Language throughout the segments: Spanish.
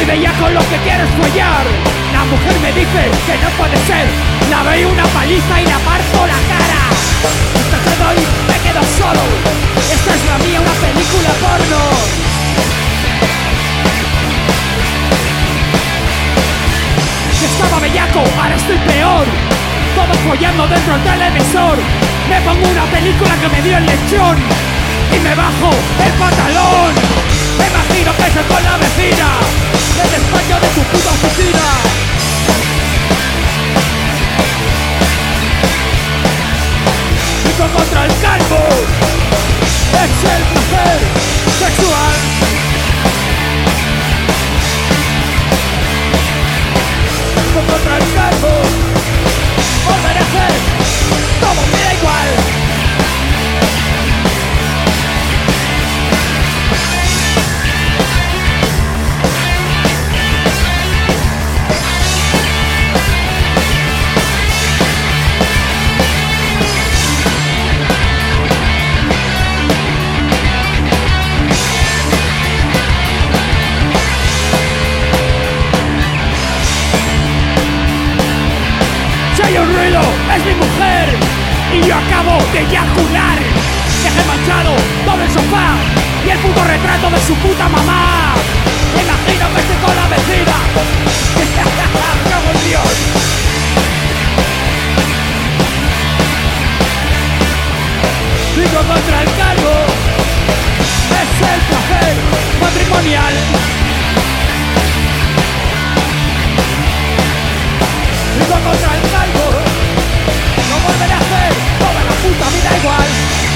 Soy bellaco, lo que quiero es follar. La mujer me dice que no puede ser. La doy una paliza y la parto la cara. Te doy, me quedo solo. Esta es la mía, una película porno. Estaba bellaco, ahora estoy peor. Todos follando dentro del televisor. Me pongo una película que me dio el lechón y me bajo el pantalón. Me imagino que soy con la vecina del despacho de tu puta oficina. Lucho contra el calvo. Es el placer sexual. Contra el calvo, volveré a hacer todo, me da igual. Hay un ruido, es mi mujer y yo acabo de eyacular. Dejé manchado todo el sofá y el puto retrato de su puta mamá. Me imagino que estoy con la vecina. ¡Cago en Dios! Lucho contra el calvo. Es el placer matrimonial. Lucho contra el calvo. No volveré a hacer toda la puta vida igual.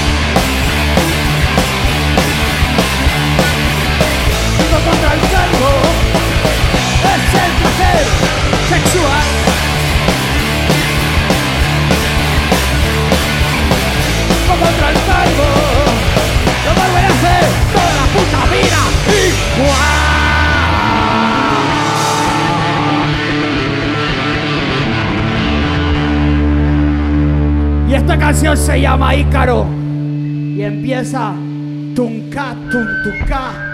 Lucho contra el calvo. Es el placer sexual. Lucho contra el calvo. No volveré a hacer toda la puta vida igual. Y esta canción se llama Ícaro y empieza tunca, tuntuca.